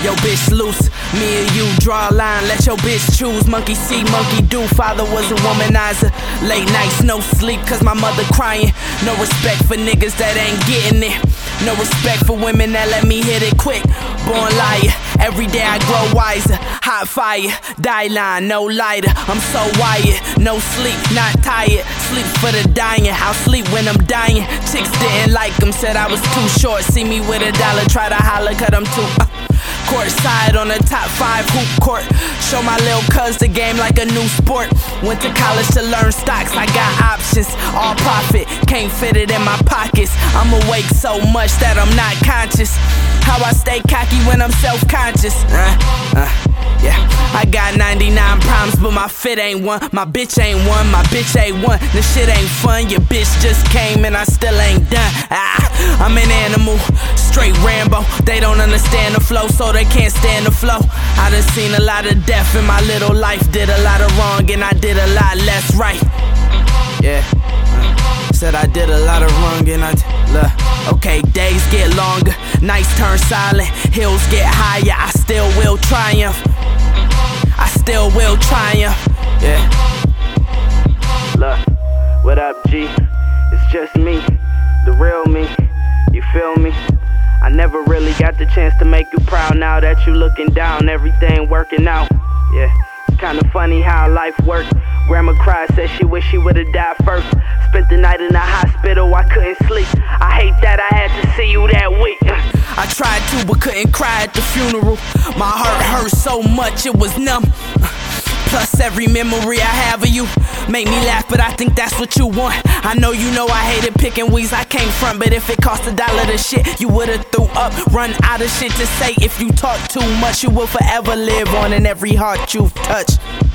Yo bitch loose, me or you, draw a line, let your bitch choose. Monkey see, monkey do, father was a womanizer. Late nights, no sleep, cause my mother crying. No respect for niggas that ain't getting it. No respect for women that let me hit it quick. Born liar, every day I grow wiser. Hot fire, die line, no lighter. I'm so wired, no sleep, not tired. Sleep for the dying, I'll sleep when I'm dying. Chicks didn't like him, said I was too short. See me with $1, try to holler, cut I'm too courtside on the top 5 hoop court. Show my lil' cuz the game like a new sport. Went to college to learn stocks, I got options. All profit, can't fit it in my pockets. I'm awake so much that I'm not conscious. How I stay cocky when I'm self-conscious. Yeah, I got 99 problems, but my fit ain't one. My bitch ain't one, my bitch ain't one. This shit ain't fun, your bitch just came and I still ain't done. I'm an animal, straight Rambo. They don't understand the flow, so they can't stand the flow. I done seen a lot of death in my little life. Did a lot of wrong and I did a lot less right. Yeah, said I did a lot of wrong and I okay, days get longer, nights turn silent, hills get higher, I still will triumph. I still will triumph, yeah. Look, what up, G? It's just me, the real me, you feel me? I never really got the chance to make you proud. Now that you looking down, everything working out, yeah. It's kinda funny how life works. Grandma cried, said she wish she would've died first. Spent the night in the hospital, I couldn't sleep. I hate that I had to see you that week. I tried to, but couldn't cry at the funeral. My heart hurt so much, it was numb. Plus every memory I have of you make me laugh, but I think that's what you want. I know I hated picking weeds, I came front. But if it cost $1 to shit, you would've threw up. Run out of shit to say. If you talk too much, you will forever live on in every heart you've touched.